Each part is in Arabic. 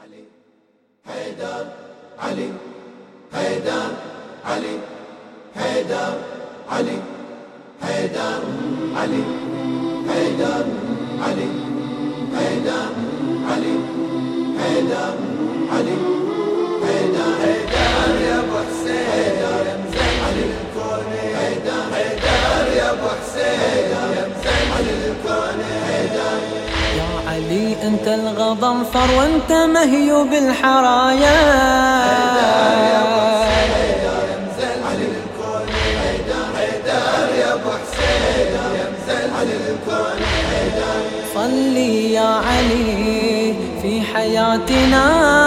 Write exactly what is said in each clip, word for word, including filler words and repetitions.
علي حيدر علي حيدر علي حيدر علي حيدر علي حيدر علي حيدر علي حيدر علي حيدر حيدر يا ابو حسين يا مزين علي الكون حيدر حيدر يا ابو حسين يا مزين علي الكون حيدر يا علي انت الغضنفر وانت مهيوب الحرايا حيدر يا ابو حسين يا مزين علي الكون حيدر حيدر يا ابو حسين يا مزين علي الكون حيدر صلي يا علي في حياتنا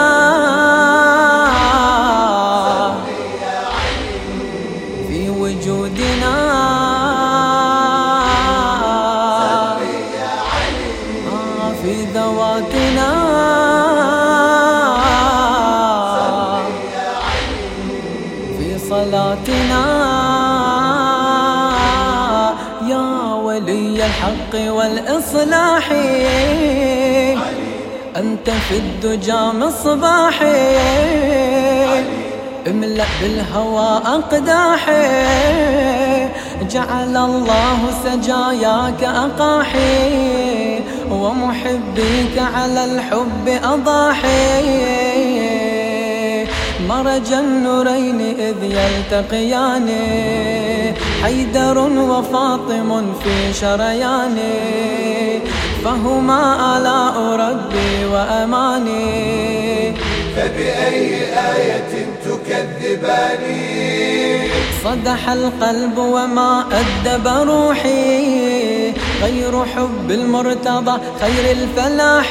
صلي يا علي في وجودنا صلي يا علي آه في ذواتنا صلي يا علي في صلاتنا يا ولي الحق والإصلاح أنت في الدجى مصباحي املأ بالهوى أقداحي جعل الله سجاياك أقاحي ومحبيك على الحب أضاحي مرج النورين إذ يلتقيان حيدر وفاطم في شريان فهما آلاء ربي وأماني فبأي آية تكذباني صدح القلب وما أدب روحي غير حب المرتضى خير الفلاح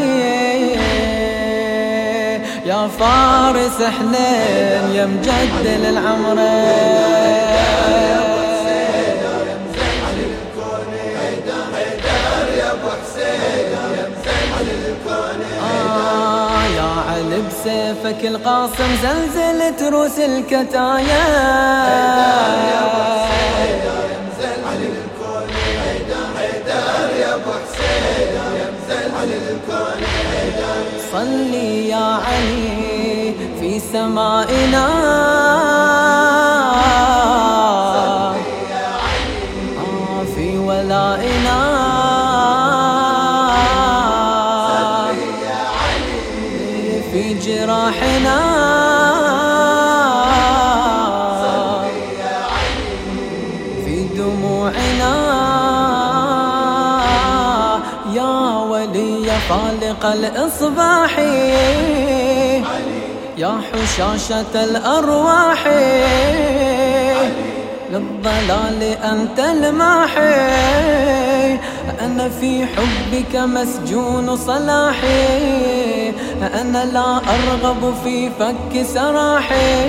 يا فارس حنين يا مجدل العمر آه يا علي بسيفك القاصم زلزلت روس الكتايا صلي يا علي في سمائنا آه في ولائنا في جراحنا في دموعنا يا ولي خالق الإصباح يا حشاشة الأرواح للضلال أنت الماحي أنا في حبك مسجون صلاحي أنا لا أرغب في فك سراحي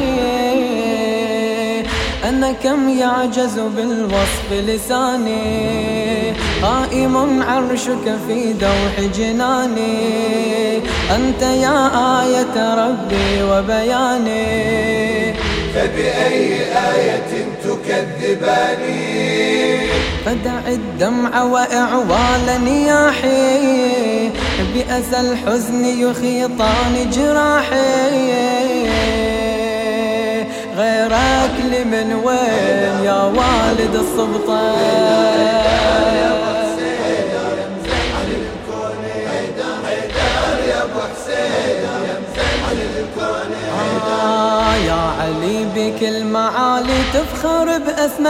أنا كم يعجز بالوصف لساني قائم عرشك في دوح جناني أنت يا آية ربي وبياني فبأي آية تكذباني فدع الدمع وإعوال نياحي بأسى الحزن يخيطان جراحي غيرك لمن وين يا والد السلطان آه يا علي بك المعالي تفخر بأسمى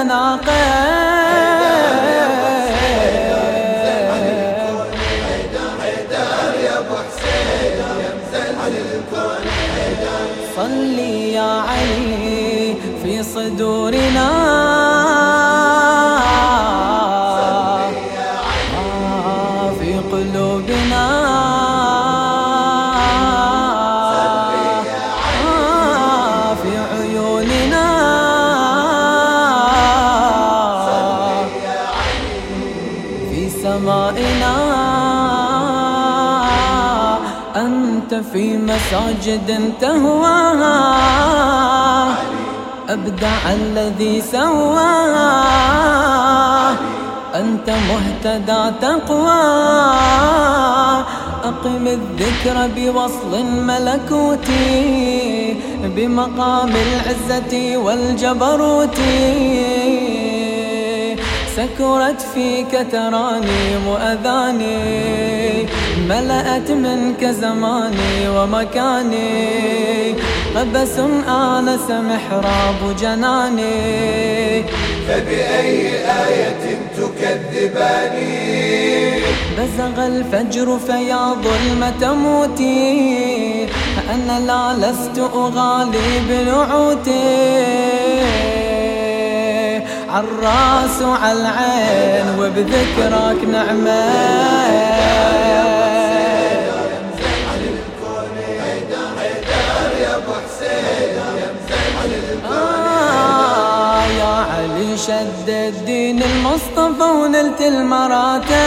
المناقب صلي يا علي في صدورنا آه في قلوبنا آه في عيوننا في سمائنا أنت في مساجد تهواها أبدع الذي سواها أنت مهتدى تقوى عاقم الذكر بوصل ملكوتي بمقام العزة والجبروت. سكرت فيك ترانيم أذاني ملأت منك زماني ومكاني. قبس آنس محراب جناني فبأي آية تكذباني؟ بزغ الفجر فيا ظلمة موتي أنا لا لست أغالي بنعوتي. عالراس وعلى العين وبذكرك نعمة شد الدين المصطفى ونلت المراتب.